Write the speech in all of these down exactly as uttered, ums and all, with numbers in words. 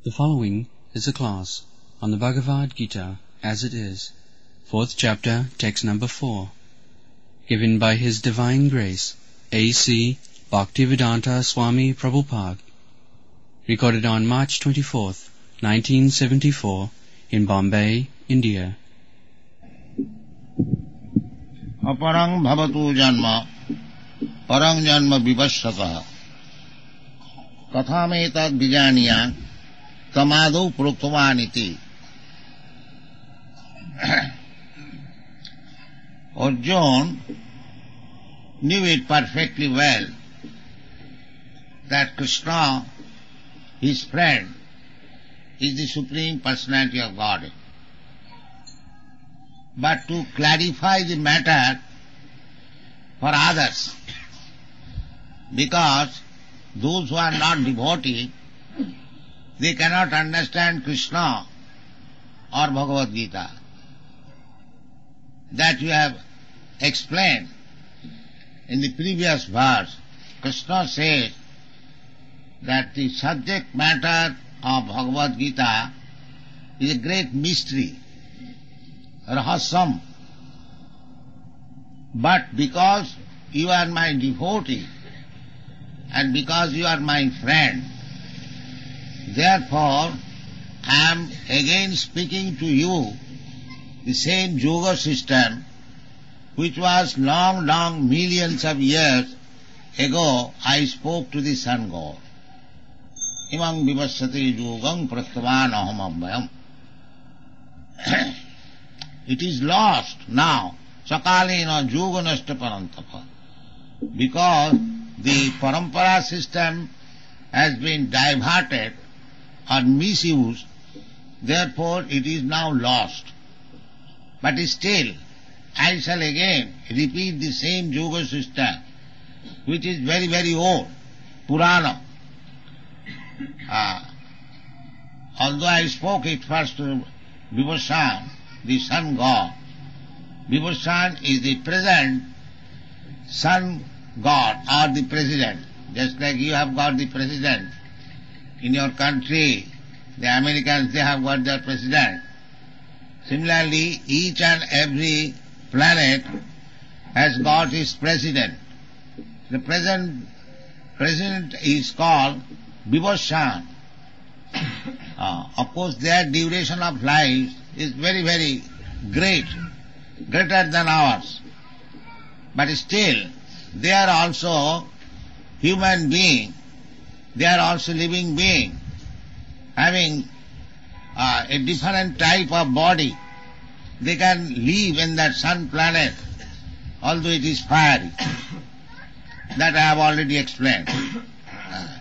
The following is a class on the Bhagavad Gita as it is, fourth chapter, text number four, given by His Divine Grace, A C Bhaktivedanta Swami Prabhupada, recorded on March twenty-fourth, nineteen seventy-four, in Bombay, India. Aparang bhavatu janma, parang janma vivasvata, kathametad vijaniyan, tamado proktavaniti. Arjuna knew it perfectly well that Krishna, his friend, is the Supreme Personality of Godhead. But to clarify the matter for others, because those who are not devotees, they cannot understand Krishna or Bhagavad Gita. That you have explained in the previous verse. Krishna says that the subject matter of Bhagavad Gita is a great mystery, rahasam. But because you are my devotee and because you are my friend, therefore I am again speaking to you the same yoga system which was long, long millions of years ago I spoke to the sun god. Imam vivassati yogam prastavan aham abhayam. It is lost now. Sakalena yoganashta parantapa. Because the parampara system has been diverted or misused, therefore it is now lost. But still, I shall again repeat the same yoga system, which is very, very old, Purana. Uh, although I spoke it first to Vibhasan, the sun god. Vibhasan is the present sun god or the president. Just like you have got the president in your country, the Americans, they have got their president. Similarly, each and every planet has got its president. The present president is called Vibhasan. Uh, of course, their duration of life is very, very great, greater than ours. But still, they are also human being. They are also living being, having uh, a different type of body. They can live in that sun planet, although it is fiery. That I have already explained. Uh,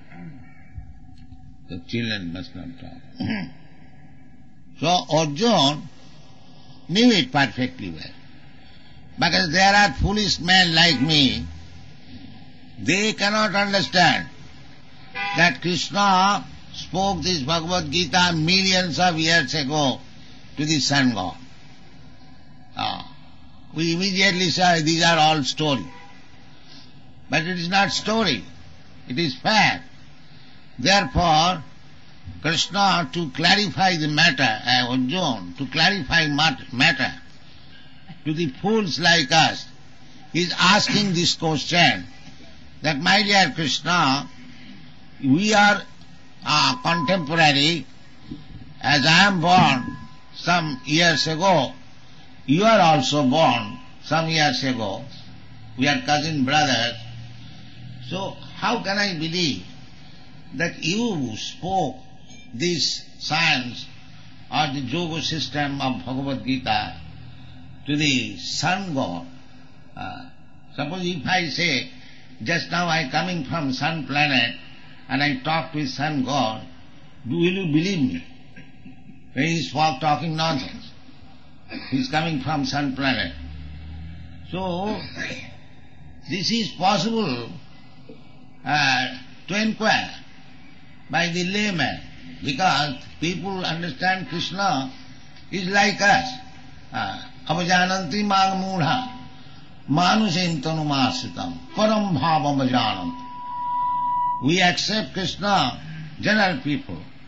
the children must not talk. So Arjuna knew it perfectly well. Because there are foolish men like me, they cannot understand that Krishna spoke this Bhagavad Gita millions of years ago to the sun god. Ah, we immediately say these are all story. But it is not story, it is fact. Therefore, Krishna, to clarify the matter, uh, Arjuna, to clarify mat- matter to the fools like us, is asking this question that, my dear Krishna, we are uh, contemporary, as I am born some years ago, you are also born some years ago, we are cousin brothers, so how can I believe that you spoke this science or the yoga system of Bhagavad Gita to the sun god? Uh, suppose if I say, just now I coming from sun planet and I talk with sun god, do will you believe me? When he is talking nonsense. He is coming from sun planet. So, this is possible uh, to inquire by the layman, because people understand Krishna is like us. Avajananti mang mudha manusem tanumasitam param bhavam ajananti. We accept Krishna, general people,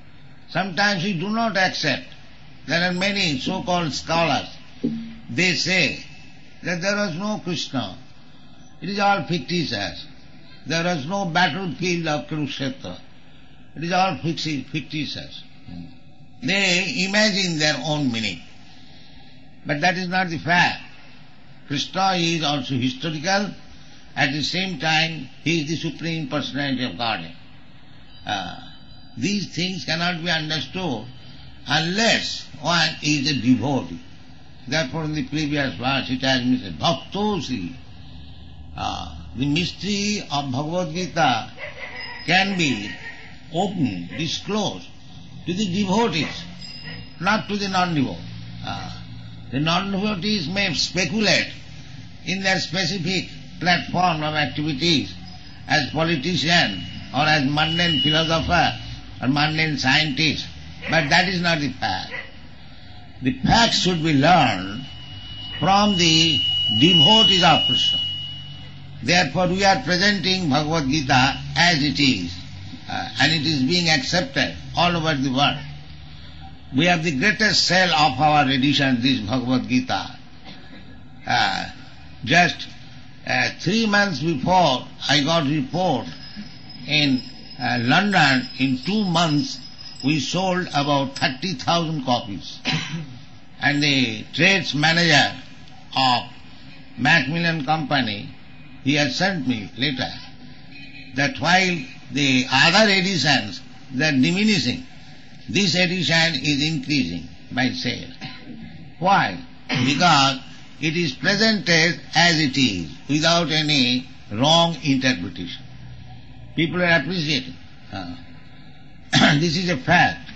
Sometimes we do not accept. There are many so-called scholars. They say that there was no Krishna. It is all fictitious. There was no battlefield of Kurukshetra. It is all fictitious. They imagine their own meaning. But that is not the fact. Krishna is also historical. At the same time, he is the Supreme Personality of Godhead. Uh, these things cannot be understood unless one is a devotee. Therefore in the previous verse it has been said, Bhaktosi. Uh, the mystery of Bhagavad Gita can be opened, disclosed to the devotees, not to the non-devotees. Uh, the non-devotees may speculate in their specific platform of activities as politician or as mundane philosopher or mundane scientist, but that is not the fact. The facts should be learned from the devotees of Krishna. Therefore we are presenting Bhagavad Gita as it is, uh, and it is being accepted all over the world. We have the greatest sale of our edition, this Bhagavad Gita. Uh, just uh, three months before I got report in uh, London, in two months we sold about thirty thousand copies. And the trades manager of Macmillan Company, he has sent me later that while the other editions, they are diminishing, this edition is increasing by sale. Why? Because it is presented as it is, without any wrong interpretation. People are appreciating. Uh, this is a fact.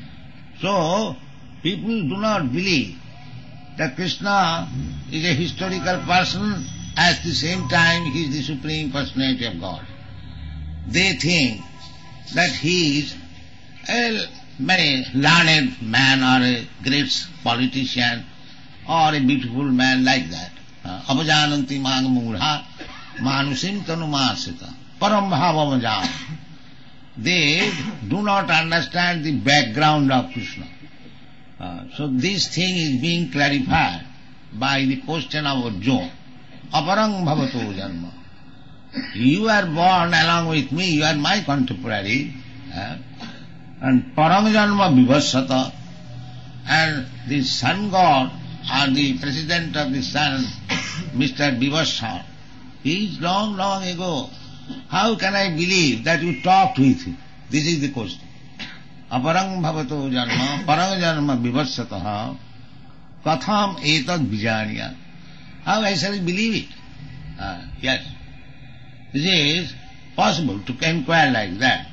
So, people do not believe that Krishna is a historical person, at the same time he is the Supreme Personality of God. They think that he is a very learned man or a great politician or a beautiful man like that. Avajananti magamura manusim tanumasita param bhavavajam. They do not understand the background of Krishna. Uh, so this thing is being clarified by the question of Arjuna. Aparang bhavato janma. You are born along with me, you are my contemporary. Uh, and parang janma vivasata. And the sun god, or the president of the sun, Mister Vivasat, he is long, long ago. How can I believe that you talked with him? This is the question. Aparang bhavato janma, parang janma vivasataha, katham etad vijaniya. How I shall believe it? Uh, yes. This is possible to inquire like that.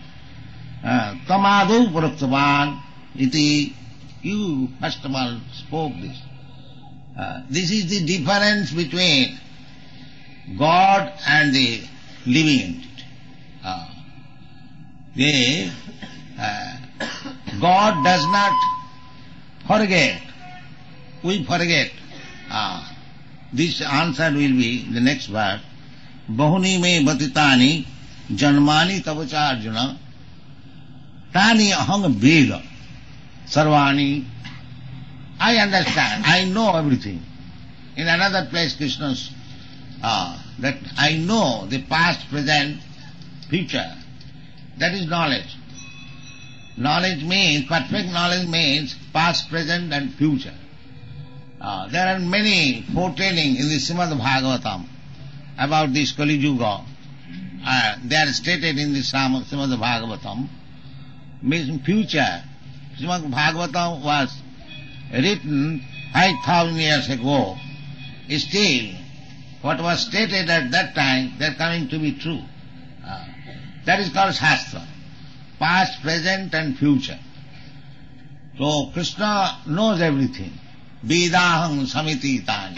Tamadu prattavan iti, you first of all spoke this. Uh, this is the difference between God and the living entity. Uh, the, uh, God does not forget. We forget. Uh, this answer will be the next verse. Bahuni me batitani janmani tavacha arjuna tani aham veda sarvani. I understand, I know everything. In another place Krishna uh, that I know the past, present, future. That is knowledge. Knowledge means, perfect knowledge means past, present and future. Uh, there are many foretelling in the Srimad Bhagavatam about this Kali Yuga. Uh, they are stated in the Srimad Bhagavatam. Means future. Srimad Bhagavatam was written five thousand years ago. Still, what was stated at that time, they are coming to be true. Uh, that is called Shastra. Past, present and future. So Krishna knows everything. Vedaham samiti tani.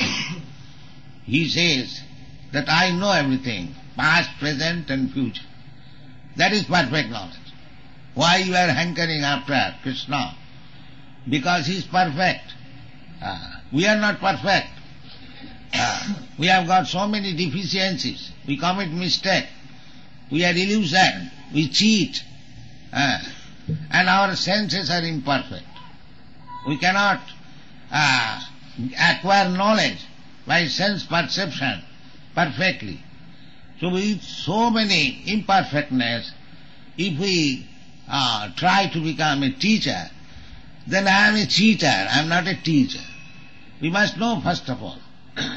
He says that I know everything, past, present and future. That is perfect knowledge. Why you are hankering after Krishna? Because he is perfect. Uh, we are not perfect. Uh, we have got so many deficiencies. We commit mistake. We are illusioned. We cheat. Uh, and our senses are imperfect. We cannot uh, acquire knowledge by sense perception perfectly. So with so many imperfectness, if we uh, try to become a teacher, then I am a cheater, I am not a teacher. We must know first of all.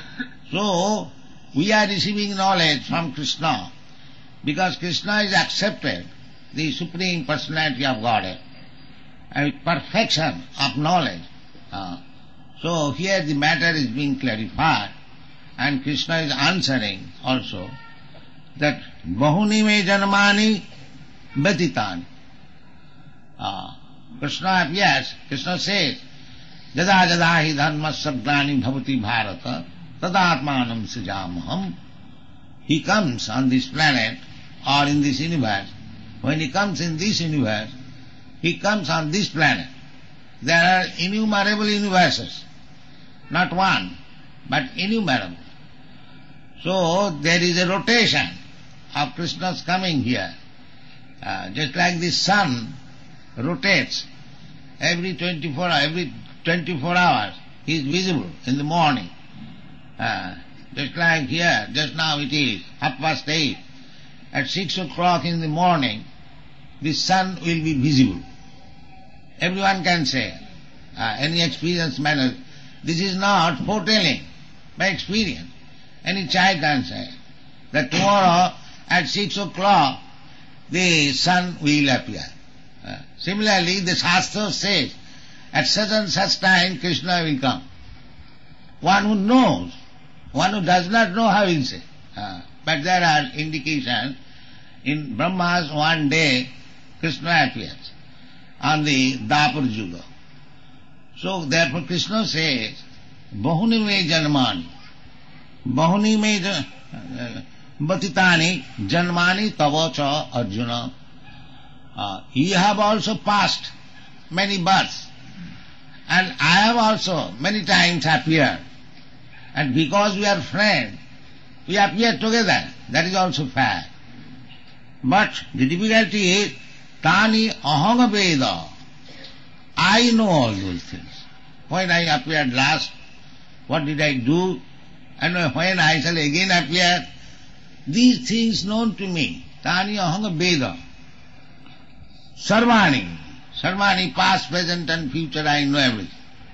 So, we are receiving knowledge from Krishna, because Krishna is accepted, the Supreme Personality of Godhead, and with perfection of knowledge. Uh, so here the matter is being clarified, and Krishna is answering also that bahuni me janmani batitani. Uh, Krishna appears, Krishna says, Jada jada hi dharma sabdani bhavati bharata tadatmanam srijamaham. He comes on this planet or in this universe. When he comes in this universe, he comes on this planet. There are innumerable universes, not one, but innumerable. So there is a rotation of Krishna's coming here. Uh, just like the sun rotates every twenty-four every twenty-four hours, he is visible in the morning. Uh, just like here, just now it is half past eight. At six o'clock in the morning, the sun will be visible. Everyone can say, uh, any experienced man, this is not foretelling by experience. Any child can say that tomorrow at six o'clock the sun will appear. Uh, similarly, the Shastra says, at such and such time Krishna will come. One who knows, one who does not know, how will say? Uh, but there are indications. In Brahma's one day, Krishna appears on the Dapur Yuga. So therefore Krishna says, bahuni me janmani, bahuni me uh, batitani janmani tavacha Arjuna. Uh, you have also passed many births, and I have also many times appeared. And because we are friends, we appear together. That is also fact. But the difficulty is, tani ahanga veda. I know all those things. When I appeared last, what did I do? And when I shall again appear, these things known to me. Tani ahanga veda. Sarvani. Sarvani, past, present and future, I know everything.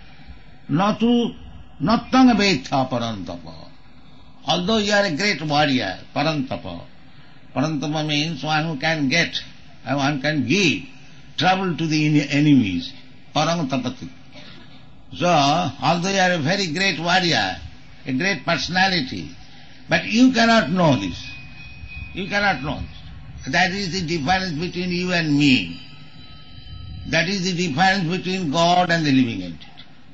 Natu nattanga vetha parantapa. Although you are a great warrior, parantapa. Parantapa means one who can get, and one can give trouble to the enemies. Parantapati. So, although you are a very great warrior, a great personality, but you cannot know this. You cannot know this. That is the difference between you and me. That is the difference between God and the living entity.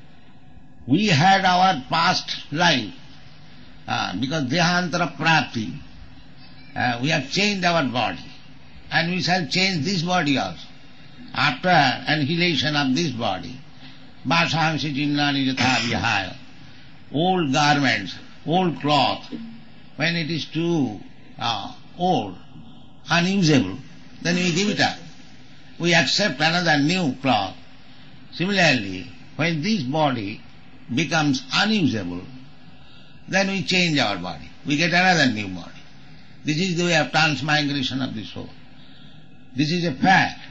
We had our past life, uh, because Dehantara Prapti, uh, we have changed our body, and we shall change this body also. After annihilation of this body, Vasamsi Jinnani Jatha Vihaya, old garments, old cloth, when it is too uh, old, unusable, then we give it up. We accept another new cloth. Similarly, when this body becomes unusable, then we change our body. We get another new body. This is the way of transmigration of the soul. This is a fact.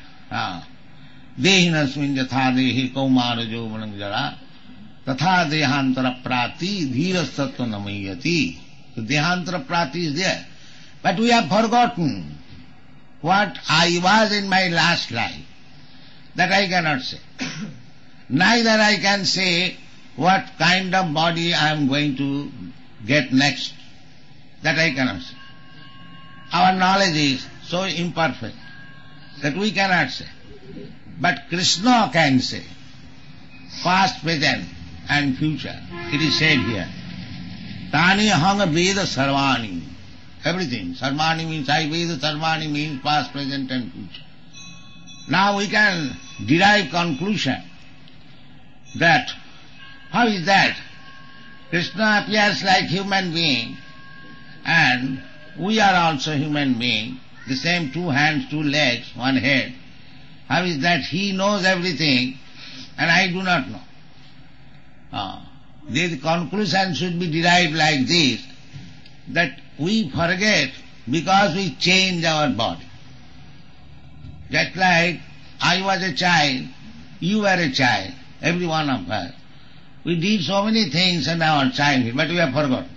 Dehinasmin yatha dehi kaumara jovanam jara tatha dehantara prati dhirastatva namayati. So dehantara prati is there. But we have forgotten what I was in my last life. That I cannot say. Neither I can say what kind of body I am going to get next. That I cannot say. Our knowledge is so imperfect that we cannot say. But Krishna can say, past, present and future. It is said here, Tani ahanga veda sarvani. Everything. Sarvani means I veda, sarvani means past, present and future. Now we can derive conclusion that, how is that? Krishna appears like human being, and we are also human being, the same two hands, two legs, one head. How is that he knows everything and I do not know? Uh, the conclusion should be derived like this, that we forget because we change our body. Just like I was a child, you were a child, every one of us. We did so many things in our childhood, but we have forgotten.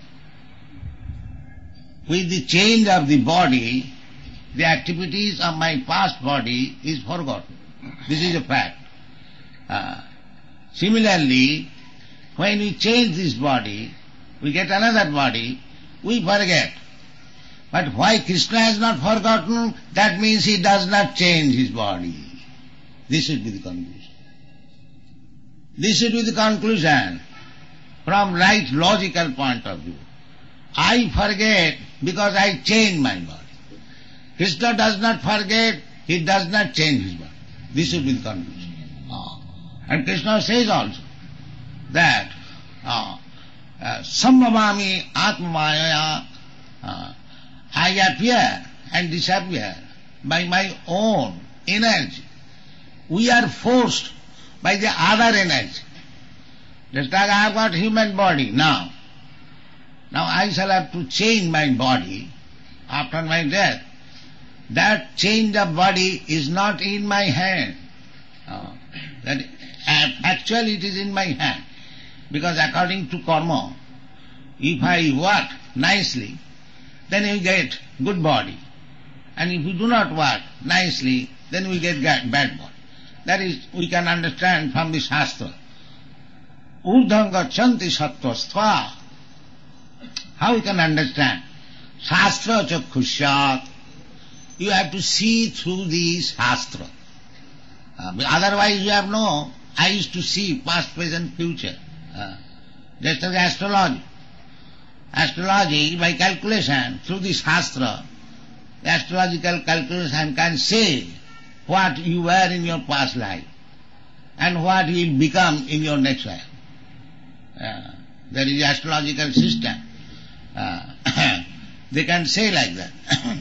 With the change of the body, the activities of my past body is forgotten. This is a fact. Uh, similarly, when we change this body, we get another body, we forget. But why Krishna has not forgotten? That means he does not change his body. This should be the conclusion. This should be the conclusion from right logical point of view. I forget because I change my body. Krishna does not forget, he does not change his body. This should be the conclusion. Ah. And Krishna says also that ah, uh, Sambhavami Atmamaya, uh, I appear and disappear by my own energy. We are forced by the other energy. Just like I have got human body now. Now I shall have to change my body after my death. That change of body is not in my hand. Uh, that actually it is in my hand. Because according to karma, if I work nicely, then we get good body. And if we do not work nicely, then we get bad body. That is, we can understand from the Shastra. Urdham gachanti sattvastva. How we can understand? Shastra chakkhusyat. You have to see through the Shastra. Uh, otherwise you have no eyes to see past, present, future. Uh, just as astrology. Astrology, by calculation, through the Shastra, the astrological calculation can say what you were in your past life and what you will become in your next life. Uh, there is astrological system. Uh, they can say like that.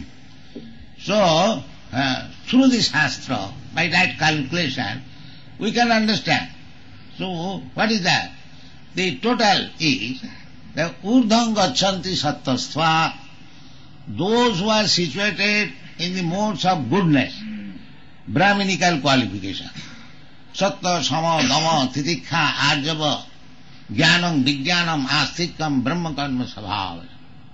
So, uh, through the Shastra, by that calculation, we can understand. So, what is that? The total is the urdham gachanti sattvastva, those who are situated in the modes of goodness, Brahminical qualification. Sattva, sama, dhamma, titikha, arjava, jnanam, vijnanam, astikam, brahma karma sabhava.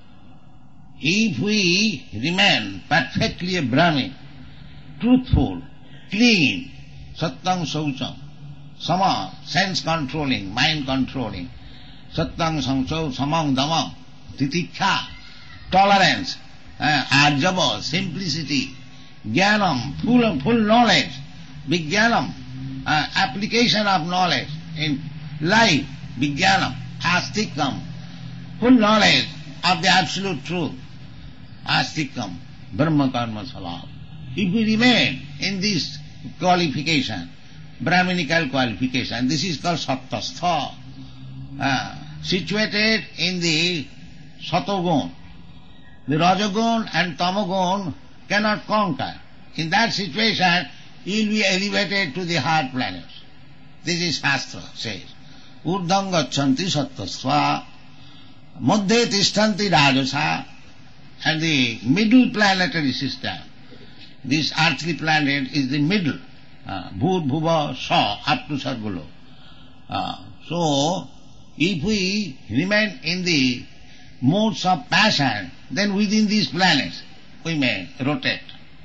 If we remain perfectly a Brahmin, truthful, clean, sattam saucham, sama, sense controlling, mind controlling, sattam saucham, samam dhamma, titikha, tolerance, uh, arjava, simplicity, jnanam, full, full knowledge, vijnanam, uh, application of knowledge in life, vijnanam, astikam, full knowledge of the absolute truth, astikam, brahma karma salabha. If we remain in this qualification, Brahminical qualification, this is called sattastha, uh, situated in the satogun. The rajagun and tamagun cannot conquer. In that situation, you will be elevated to the higher planets. This is Shastra says. Urdham gachanti sattastha, madhye tishtanti rajasa, and the middle planetary system. This earthly planet is the middle. Uh, Bhur, Bhuva, Sa, up to Sargolo. Uh, so, if we remain in the modes of passion, then within these planets we may rotate.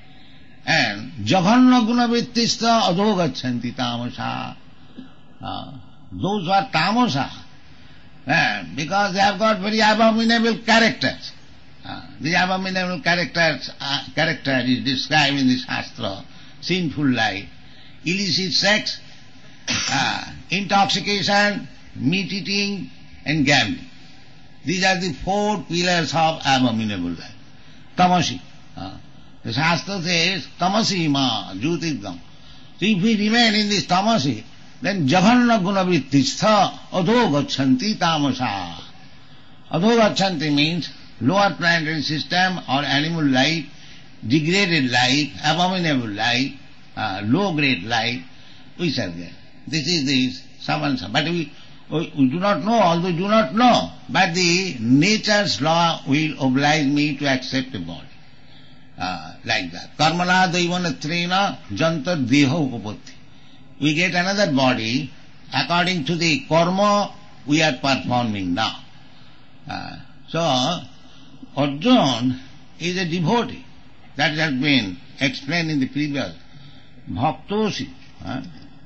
And Jaghanna guna vittista adhogachanti tamasa. Uh, those who are tamasa, uh, because they have got very abominable characters. Uh, the abominable characters, uh, character is described in the Shastra, sinful life, illicit sex, uh, intoxication, meat eating and gambling. These are the four pillars of abominable life. Tamasi. Uh, the Shastra says, tamasi ma jyotirgam. So if we remain in this tamasi, then jaghanna gunavittistha adho gachanti tamasa. Adho gachanti means lower planetary system or animal life, degraded life, abominable life, uh, low-grade life, we shall get. This is the samansa. But we, we, we do not know, although we do not know, but the nature's law will oblige me to accept a body. Uh, like that. Karmana daivana trena janta deha upapatti. We get another body according to the karma we are performing now. Uh, so, Arjuna is a devotee. That has been explained in the previous. Bhaktosi. Uh,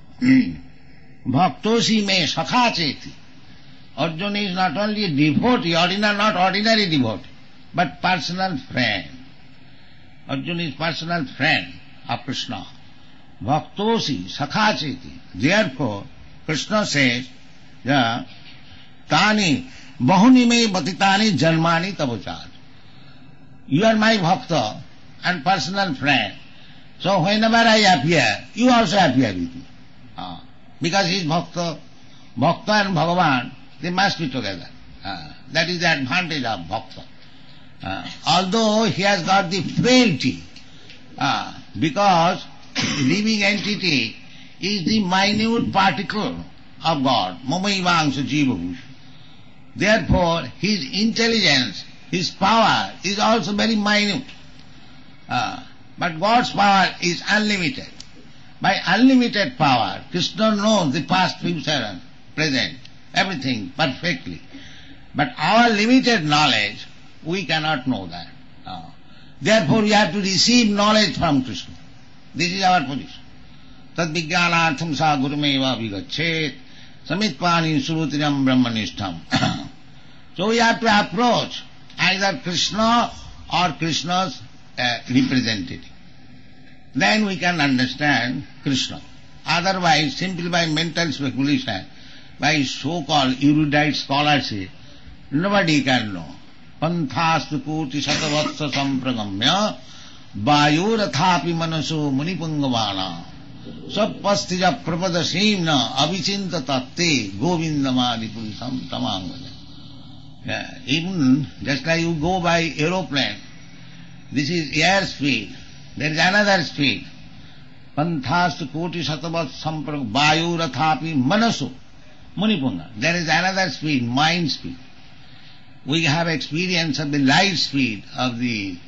Bhaktosi me sakha cheti. Arjuna is not only a devotee, ordinary, not ordinary devotee, but personal friend. Arjuna is personal friend of Krishna. Bhaktosi sakha cheti. Therefore, Krishna says, yeah, Tani bahuni me batitani janmani tavachar. You are my bhakta and personal friend. So whenever I appear, you also appear with me. Uh, because he is bhakta, bhakta and Bhagavan, they must be together. Uh, that is the advantage of bhakta. Uh, although he has got the frailty, uh, because living entity is the minute particle of God, Mamaivangsa Jiva. Therefore, his intelligence, his power is also very minute. Uh, but God's power is unlimited. By unlimited power, Krishna knows the past, future and present, everything perfectly. But our limited knowledge, we cannot know that. Uh, therefore, we have to receive knowledge from Krishna. This is our position. Tad vijnanartham sa gurumeva vigachet samitpani surutiram brahmanishtam. So we have to approach either Krishna or Krishna's uh, representative. Then we can understand Krishna. Otherwise, simply by mental speculation, by so-called erudite scholarship, nobody can know. Panthastu koti satavatsa sampragamya vayurathapi manaso munipungavana sappastija prapada simna avichinta tatte govindamadi purisam tamangana. Yeah, even just like you go by aeroplane, this is air speed, there is another speed. Panthastu koti satavat samprag vayurathapi manaso munipunga. There is another speed, mind speed. We have experience of the light speed, of the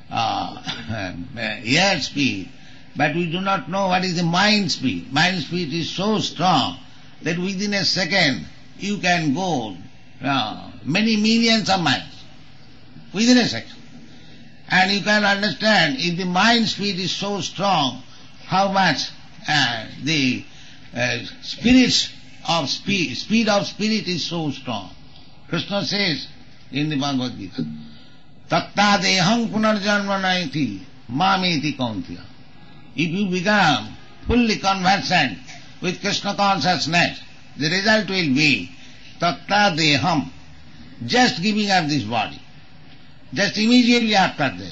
uh, air speed, but we do not know what is the mind speed. Mind speed is so strong that within a second you can go uh, many millions of miles, within a second. And you can understand, if the mind speed is so strong, how much uh, the uh, spirit of speed, speed of spirit is so strong. Krishna says in the Bhagavad Gita, Tatta dehang punarjanma naiti mameti kauntiya. If you become fully conversant with Krishna consciousness, the result will be Tatta deham, just giving up this body. Just immediately after this.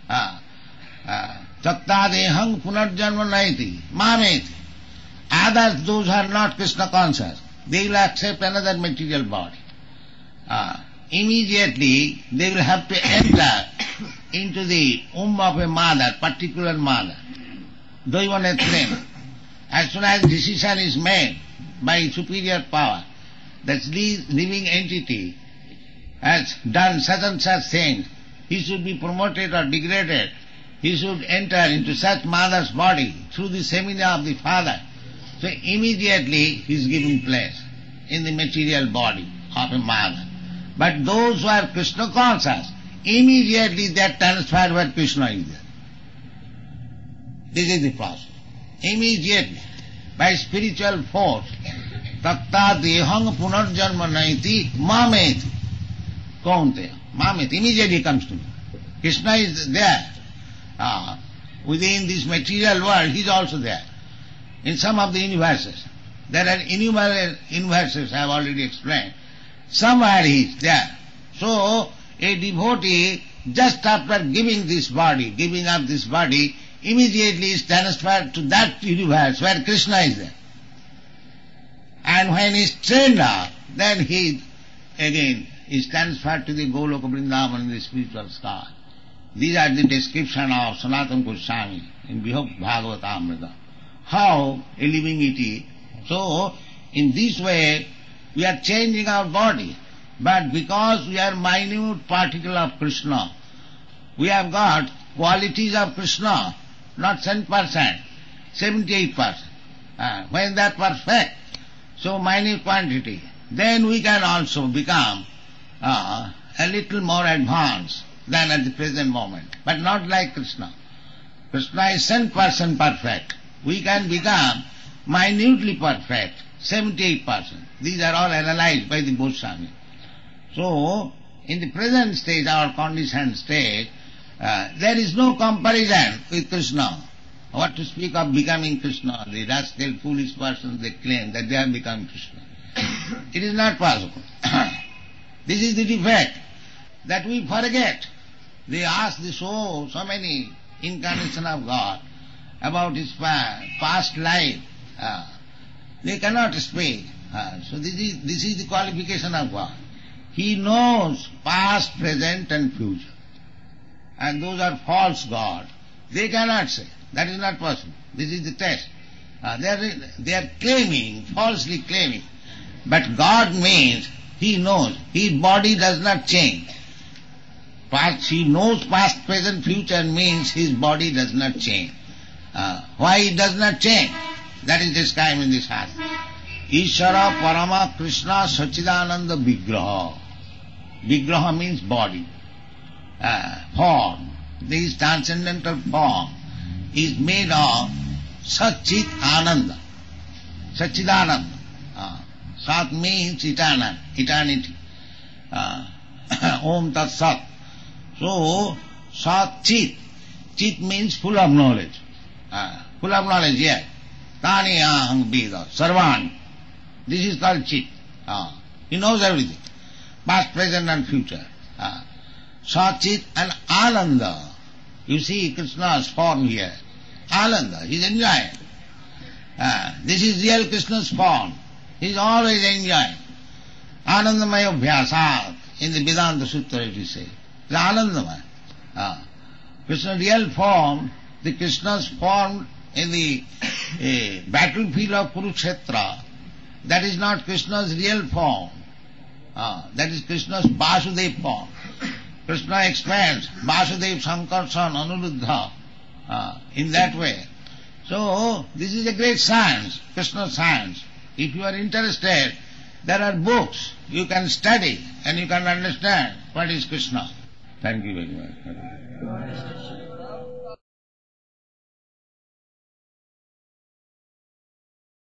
Tatta dehang punarjanma naiti mameti. Others, those who are not Krishna conscious, they will accept another material body. Uh, immediately they will have to enter into the womb of a mother, particular mother. Daivanetrena. As soon as decision is made by superior power, that living entity has done such and such things, he should be promoted or degraded, he should enter into such mother's body through the seminar of the father. So immediately he is given place in the material body of a mother. But those who are Krishna conscious, immediately they are transferred where Krishna is there. This is the process. Immediately, by spiritual force, tatta dehang punarjanma naiti mameti kaunteya. Mameti, immediately comes to me. Krishna is there. Uh, within this material world, he is also there. In some of the universes, there are innumerable universes I have already explained. Somewhere he is there. So, a devotee, just after giving this body, giving up this body, immediately is transferred to that universe where Krishna is there. And when he is trained up, then he again is transferred to the Goloka Vrindavan in the spiritual sky. These are the description of Sanatana Goswami in Vibhakti Bhagavatamrita. How a living entity. So, in this way, we are changing our body. But because we are minute particle of Krishna, we have got qualities of Krishna, not ten percent, seventy-eight percent. Uh, when that perfect, so minute quantity, then we can also become uh, a little more advanced than at the present moment. But not like Krishna. Krishna is ten percent perfect. We can become minutely perfect, seventy-eight percent. These are all analyzed by the Goswami. So, in the present stage, our conditioned state, uh, there is no comparison with Krishna. What to speak of becoming Krishna? The rascal, foolish persons, they claim that they have become Krishna. It is not possible. This is the defect, that we forget. They ask the soul, so many incarnations of God, about his past life. Uh, they cannot speak. Uh, so this is, this is the qualification of God. He knows past, present and future. And those are false gods. They cannot say. That is not possible. This is the test. Uh, they, are, they are claiming, falsely claiming. But God means He knows. His body does not change. Past, He knows past, present, future means His body does not change. Uh, why it does not change? That is described in this hadith. Ishara Parama Krishna Sachidananda Vigraha. Vigraha means body, uh, form. This transcendental form is made of Satchit Ananda. Sachidananda. Uh, Sat means eternal, eternity. Uh, Om Tat Sat. So, Sat Chit. Chit means full of knowledge. Uh, full of knowledge, yes. Tani aham Veda, Sarvan. This is called Chit. Uh, he knows everything. Past, present and future. Uh, Sat-Chit and Ananda. You see Krishna's form here. Ananda, he is enjoying. Uh, this is real Krishna's form. He is always enjoying. Anandamaya Bhyasat. In the Vedanta Sutra it is said. The Anandamaya. Uh, Krishna's real form, the Krishna's form in the uh, battlefield of Kurukshetra, that is not Krishna's real form. Uh, that is Krishna's Vasudev form. Krishna expands Vasudev, Sankarsana, Anuruddha uh, in that way. So, this is a great science, Krishna science. If you are interested, there are books you can study and you can understand what is Krishna. Thank you very much.